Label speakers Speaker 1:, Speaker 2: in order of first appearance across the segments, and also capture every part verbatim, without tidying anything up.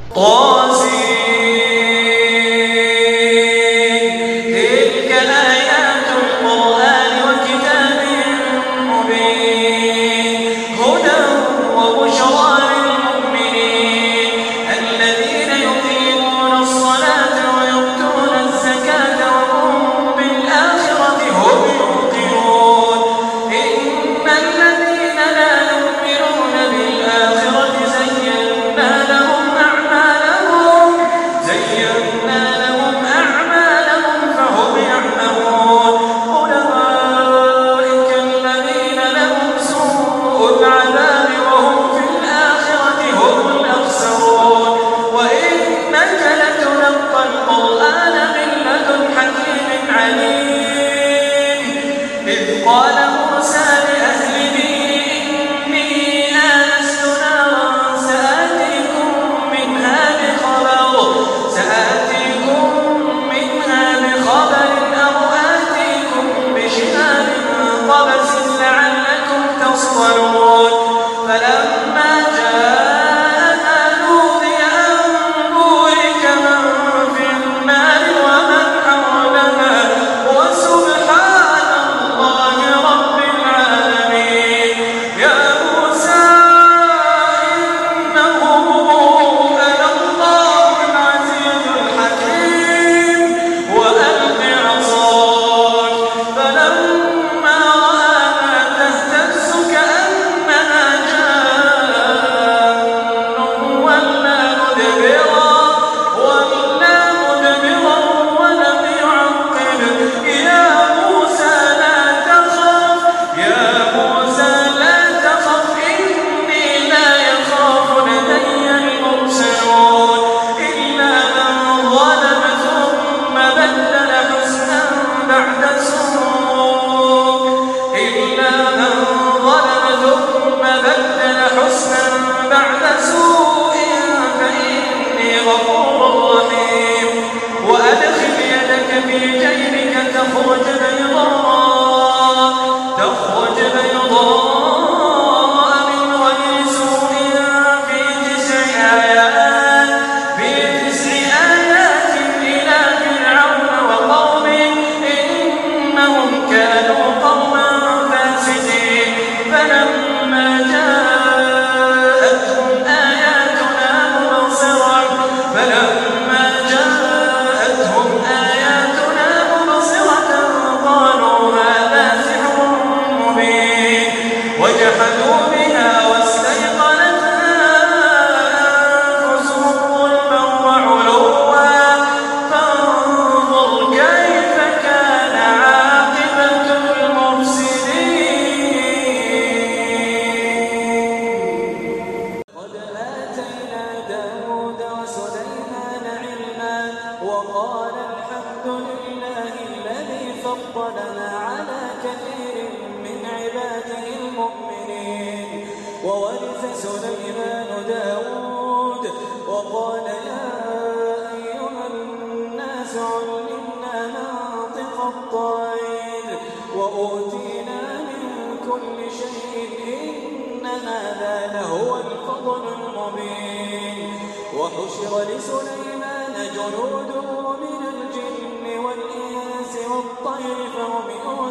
Speaker 1: وحشر لسليمان جنوده من الجن والإنس والطير فهم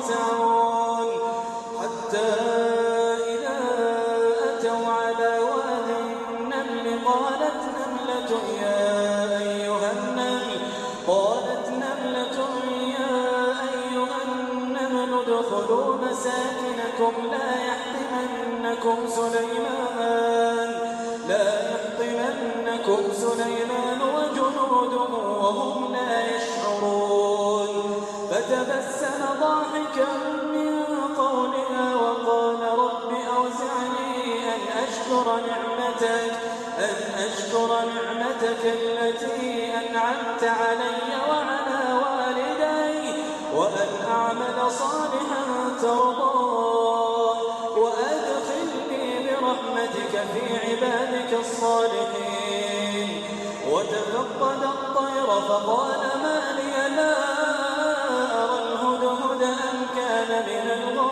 Speaker 1: يوزعون حتى إذا أتوا على واد النمل قالت نملة يا أيها النمل قالت نملة يا أيها النمل ادخلوا مساكنكم لا يحطمنكم سليمان لا يحطمنكم سليمان وجنوده وهم لا يشعرون فتبسم ضاحكا من قولها وقال رب أوزعني أن أشكر نعمتك أن أشكر نعمتك التي أنعمت علي وعلى والدي وأن أعمل صالحا ترضاه وأدخلني برحمتك في عبادك الصالحين وتفقد الطير فقال ما لي لا أرى الهدهد أم كان من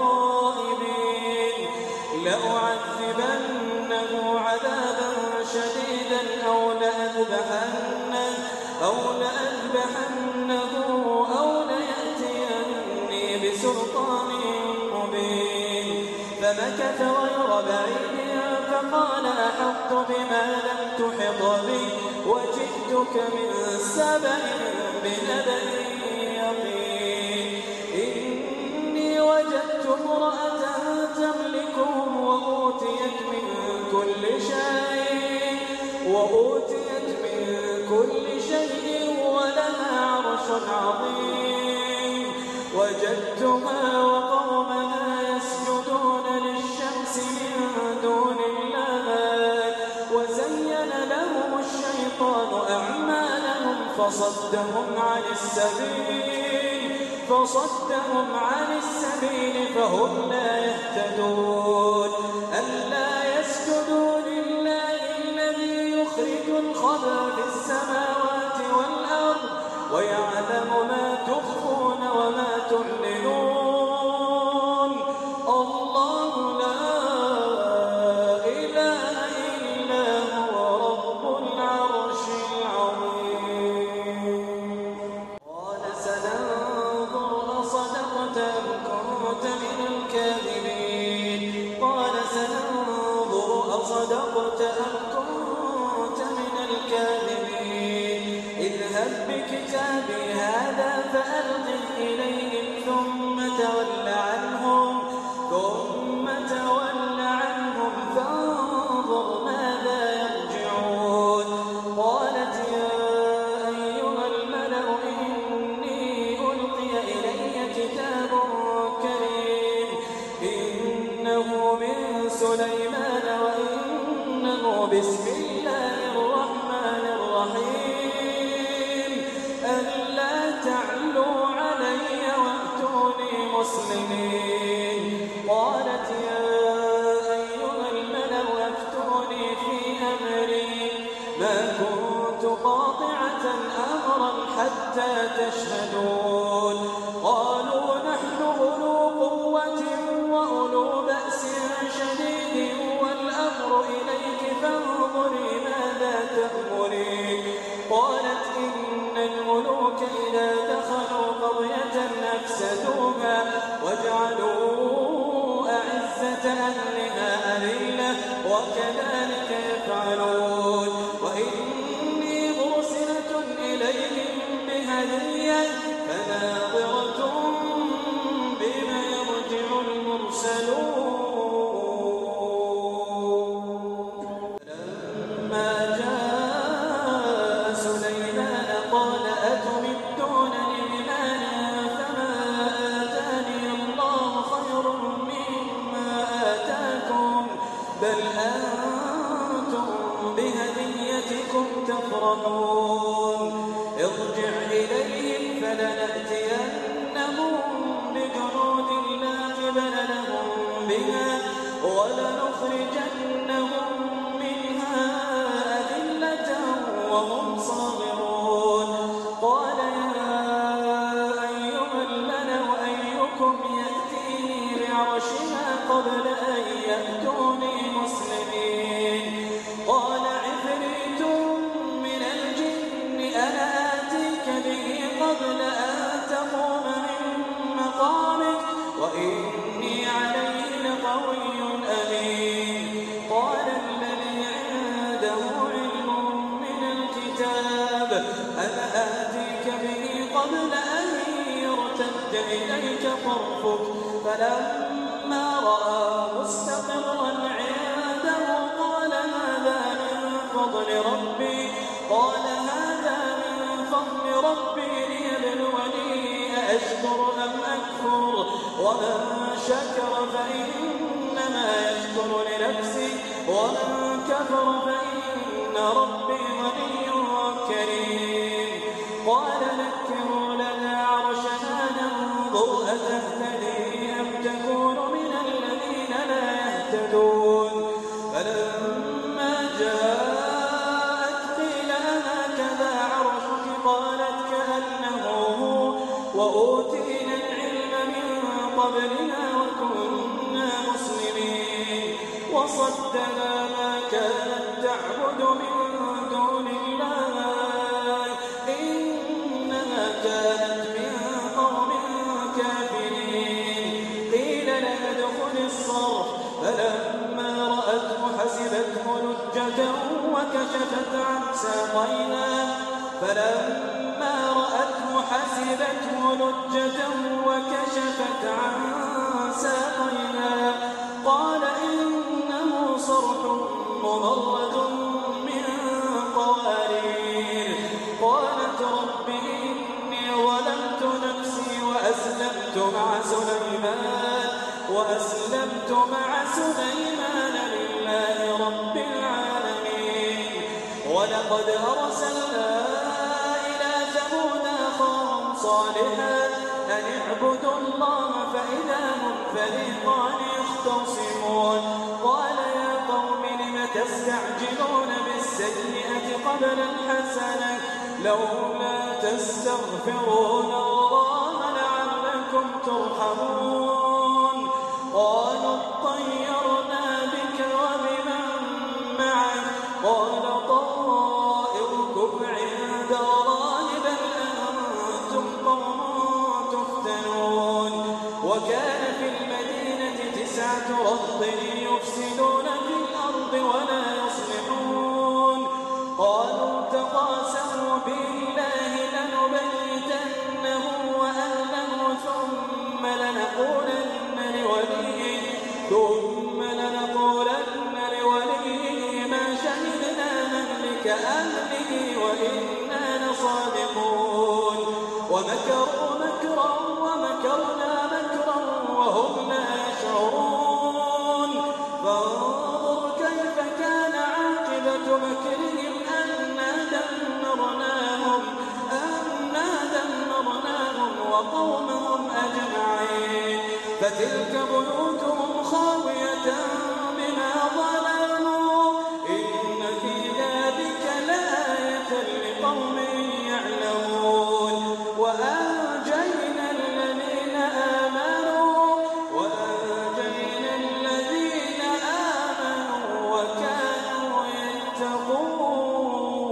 Speaker 1: الغائبين لأعذبنه عذابا شديدا أو لأذبنه لأذبحنه أو لأذبحنه أو ليأتيني بسلطان مبين. فمكث غير بعيد فقال أحطت بما لم تحط به وجئتك من سبأ بنبأ يقين. إني وجدت امرأة تملكهم وأوتيت من كل شيء وأوتيت من كل شيء ولها عرش عظيم. وجدتها وقومها يسجدون للشمس من دون الله وزين لهم الشيطان أعمالهم فصدهم عن السبيل فصدهم عن السبيل فهم لا يهتدون. ألا يسجدوا لله الذي يخرج الخبأ في السماوات والأرض ويعلم ما تخفون وما تعلنون. الله لا إله إلا هو رب العرش العظيم. قال سننظر أصدقت أم كنت من الكاذبين. قال سننظر أصدقت أم كنت من الكاذبين. اذهب بكتابي هذا فألقه إليهم ثم تول عنهم ثم تول عنهم فانظر ماذا يرجعون. قالت يا أيها الملأ إني ألقي إلي كتاب كريم إنه من سليمان وإنه بسم الله الرحمن الرحيم ألا تعلوا علي وأتوني مسلمين. قالت يا أيها الملأ أفتوني في أمري ما كنت قاطعة أمرا حتى تشهدون. قالوا نحن أولو قوة وأولو بأس شديد والأمر إليك فانظري ماذا تأمرين. قالت إن الملوك إذا دخلوا قرية أفسدوها وجعلوا أعزة أهلها أذلة وكذلك يفعلون. وإني مرسلة إليهم بهدية فناظرة بما يرجع المرسلون. لما جاء سليمان قال أتمدونني بمال فما آتاني الله خير مما آتاكم بل أنتم بهديتكم تفرحون. ارجع إليهم فلنأتينهم بجنود لا قبل لهم بها ولنخرجنهم منها أذلة وهم صاغرون. قال يا أيها الملأ أيكم يأتيني بعرشها قبل أن يأتوني مسلمين. قال عفريت من الجن أنا آتيك به قبل أن تقوم من مقامك وإني عليه لقوي أمين. قال الذي عنده علم من الكتاب أنا آتيك به قبل أن يرتد إليك طرفك. فلما رأى مستقرا عنده قال هذا من فضل ربي قال هذا من فضل ربي ليبلوني أأشكر أم أكفر ومن شكر فإنما يشكر لنفسه ومن كفر فإن ربي غني كريم. قال نكروا لنا عرشنا ننظر أتهتدي أم تكون من الذين لا يهتدون. فلما جاءت قيل أهكذا عرشك قالت كأنه هو وأوتينا العلم من قبلنا وكنا مسلمين. وصدنا ما كانت تعبد من دون الله لجة وكشفت عن ساقيها فلما رأته حسبته لجة وكشفت عن ساقيها قال إنه صرح ممرد من قوارير قالت رب إني ظلمت نفسي وأسلمت مع سليمان وأسلمت مع سليمان لله رب العالمين. ولقد أرسلنا إلى ثمود أخاهم صالحا أن اعبدوا الله فإذا هم فريقان يختصمون قال يا قوم لم تستعجلون بالسيئة قبل الحسنة لولا تستغفرون الله لعلكم ترحمون قالوا اطيرنا بك وبمن معك قال طائركم عند الله بل أنتم قوم تفتنون. وكان في المدينة تسعة رهط يفسدون في الأرض ولا يصلحون قالوا تقاسموا بالله لنبيتنه وأهله ثم لنقولن لوليه ثم لنقولن لوليه ما شهدنا مهلك أهله وإنا لصادقون. ومكروا مكرا ومكرنا مكرا وهم لا يشعرون فانظر كيف كان عاقبة مكرهم أنا دمرناهم أنا دمرناهم وقومهم أجمعين فتلك بيوتهم خاوية بما ظلموا إن في ذلك لآية لقوم يعلمون. وأنجينا الذين آمنوا وأنجينا الذين آمنوا وكانوا يتقون.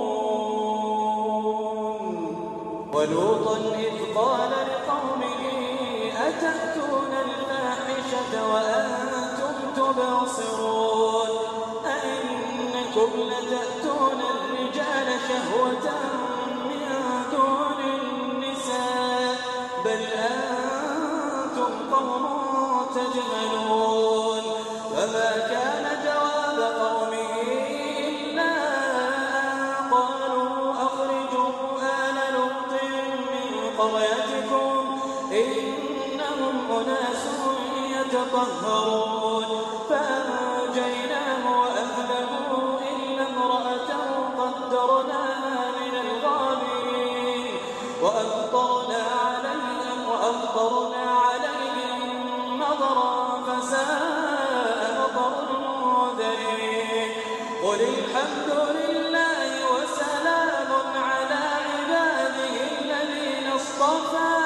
Speaker 1: ولوطا إذ قال لقومه أتأتون الفاحشة وأنتم تبصرون أئنكم لتأتون الرجال شهوة من دون النساء بل أنتم قوم تجهلون. فما كان جواب قومه إلا أن قالوا أخرجوا آل لوط من قريتكم إنهم أناس يتطهرون فأنجيناه وأهله إلا امرأته قدرناها من الغابرين وأمطرنا عليهم وأمطرنا عليهم مطرا فساء مطر المنذرين. قل الحمد لله وسلام على عباده الذين اصطفى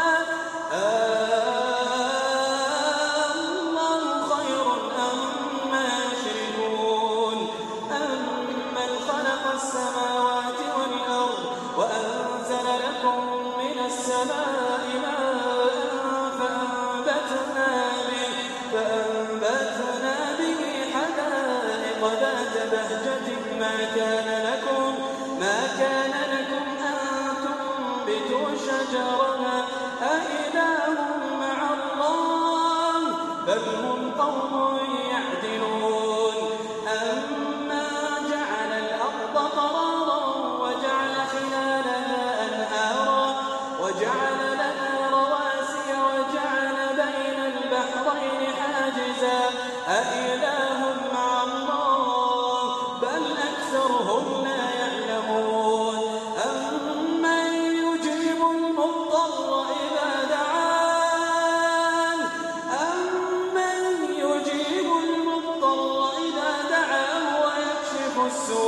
Speaker 1: الله خير أما يشركون أمن خلق السماوات والأرض وأنزل لكم من السماء ماء فأنبتنا به فأنبتنا به حدائق ذات بهجة ما كان لكم ما كان لكم أن تنبتوا شجرها أإله مع الله بل هم قوم يعدلون. أما جعل الأرض قرارا وجعل خلالها أنهارا وجعل لها رواسي وجعل بين البحرين حاجزا أإله مع الله بل أكثرهم لا يعلمون. أمن يجيب المضطر إذا دعان أمن يجيب المضطر إذا دعاه ويكشف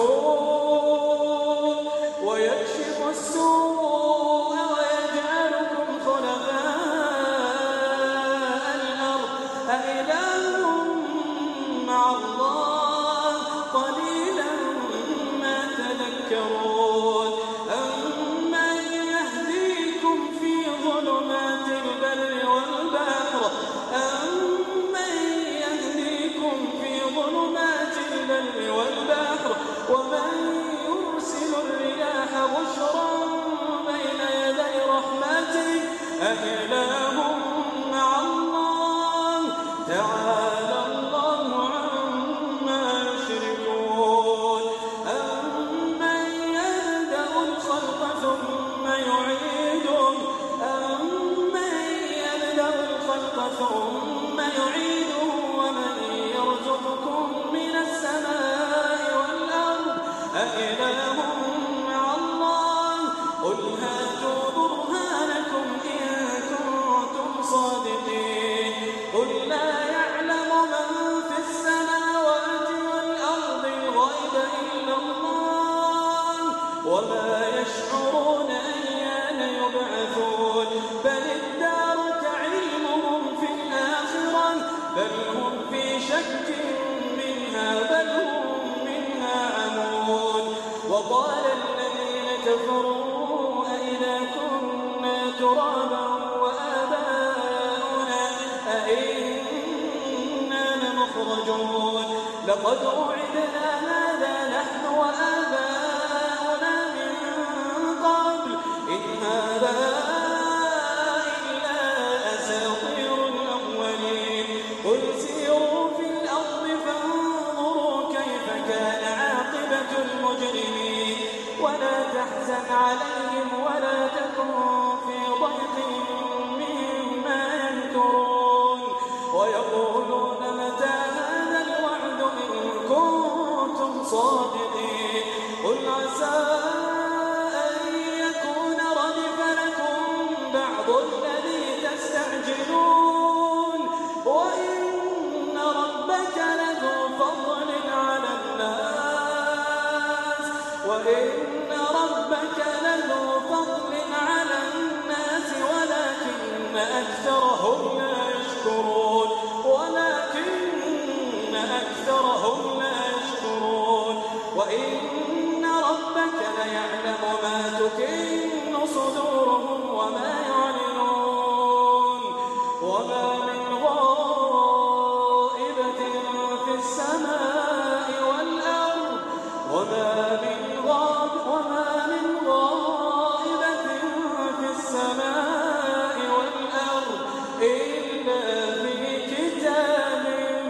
Speaker 1: السوء ويكشف السوء ويجعلكم خلفاء الأرض أإله مع الله قليلا ما تذكرون. أمن يهديكم في ظلمات البر والبحر أمن يهديكم في ظلمات البر والبحر بل ادارك علمهم في الآخرة بل هم في شك منها بل هم منها عمون. وقال الذين كفروا أئذا كنا ترابا وآباؤنا أئنا لمخرجون لقد وعدنا هذا نحن وآباؤنا من قبل إن هذا إلا أساطير الأولين قل سيروا في الأرض فانظروا كيف كان عاقبة المجرمين ولا تحزن عليهم ولا تكن في ضيق مما يمكرون ويقولون متى هذا الوعد إن كنتم صادقين قل عسى أن يكون ردف لكم بعض الذي تستعجلون وإن ربك لذو فضل على الناس وإن ربك لذو فضل على الناس ولكن أكثرهم لا يشكرون ولكن أكثرهم لا يشكرون وإن ربك ليعلم ما تكن صدورهم وما يعلنون وما من غائبة في السماء والأرض وما من غائب وما من غائبة في السماء والأرض إلا في كتاب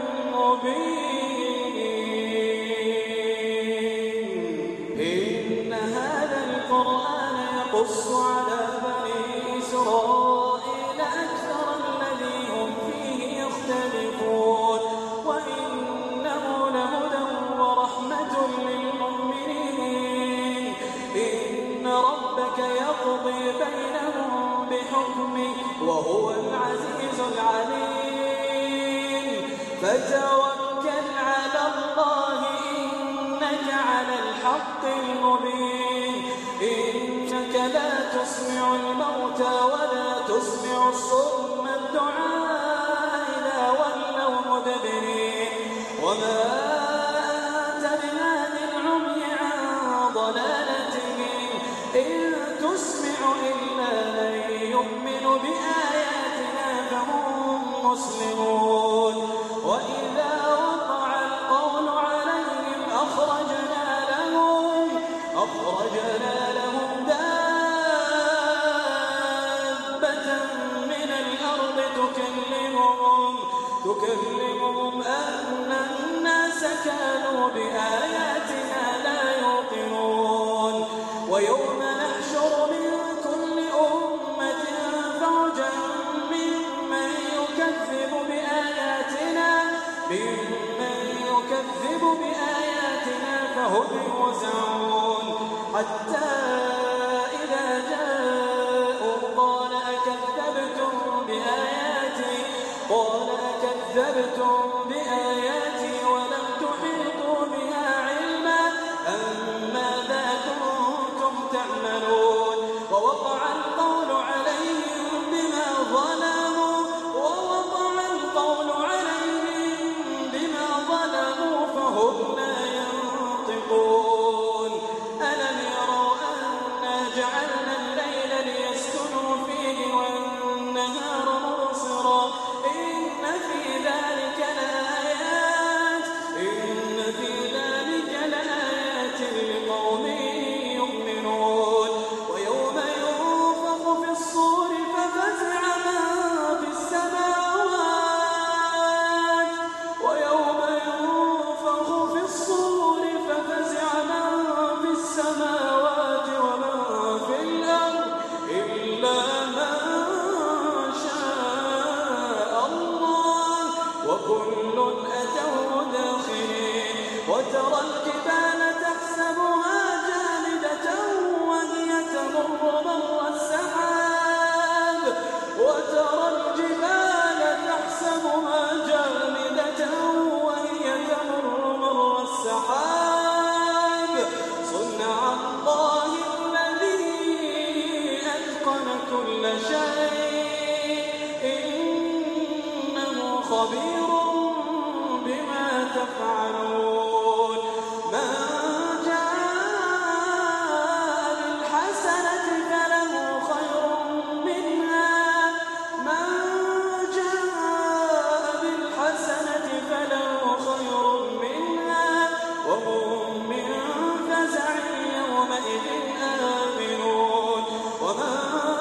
Speaker 1: مبين. إن هذا القرآن يقص على بني إسرائيل أكثر الذي هم فيه يختلفون وإنه لهدى ورحمة للمؤمنين. إن ربك يقضي بينهم بحكمه وهو العزيز العليم. فتوكل على الله إنك على الحق المبين. إنك لا تسمع الموتى ولا تسمع الصم الدعاء إذا ولوا مدبرين وما أنت بهادي العمي عن ضلالتهم إن تسمع إلا من يؤمن بآياتنا فهم مسلمون. وإذا وقع القول عليهم أخرجنا لهم أخرجنا لهم دابة من الأرض تكلمهم تكلمهم أن الناس كانوا بآياتنا لا يوقنون. ويوم نحشر من كل أمة فوجا ممن يكذب بآياتنا ممن يكذب بآياتنا فهم يوزعون حتى إذا جاءوا قال أكذبتم بآياتي قال أكذبتم بآياتي ولم تحيطوا بها علما أم ماذا كنتم تعملون. ووقع القول عليهم بما ظلموا ووقع القول عليهم بما ظلموا فهم لا ينطقون. ألم يروا أنا جعلنا الليل ليسكنوا فيه والنهار مبصرا إن في ذلك لآيات إن في ذلك لآيات لقوم يؤمنون. ويوم ينفخ في الصور ففزع من في السماوات ويوم ينفخ في الصور ففزع من في السماوات ومن في الأرض إلا من شاء الله وكل أتوه داخلين. وترى الجبال تحسبها جامدة وهي تمر مر السحاب وترى الجبال تحسبها جامدة وهي تمر مر السحاب صنع الله الذي أتقن كل شيء خبير بما تفعلون من جاء بالحسنة فله خير منها من جاء بالحسنة فله خير منها وهم من فزع يومئذ آمنون ومن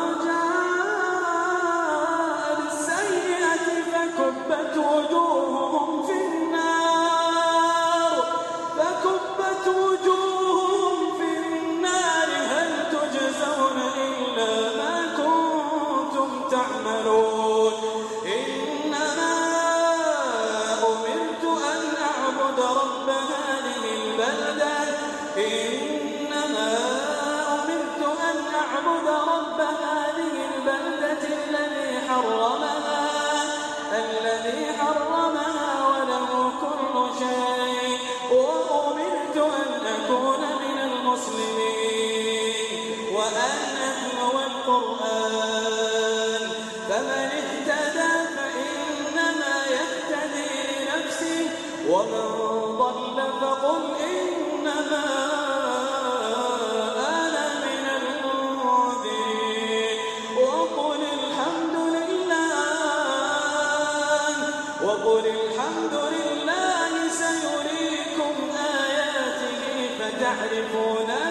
Speaker 1: فكبت وجوههم في النار فكبت وجوههم في النار هل تجزون إلا ما كنتم تعملون إنما أمرت أن أعبد رب هذه البلدة إنما أمرت أن أعبد رب هذه البلدة الذي حرمها الذي حرمها وله كل شيء وأمرت أن أكون من المسلمين وأن أتلو القرآن فمن اهتدى فإنما يهتدي لنفسه ومن ضل فقل إنما أنا من المنذرين وقل الحمد وقل الحمد لله سيريكم آياته فتعرفونها